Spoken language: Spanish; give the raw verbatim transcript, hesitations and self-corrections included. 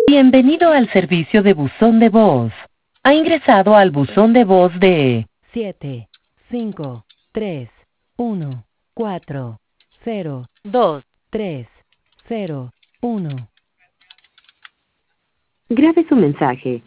Bienvenido al servicio de buzón de voz. Ha ingresado al buzón de voz de siete cinco tres uno cuatro cero dos tres cero uno. Grabe su mensaje.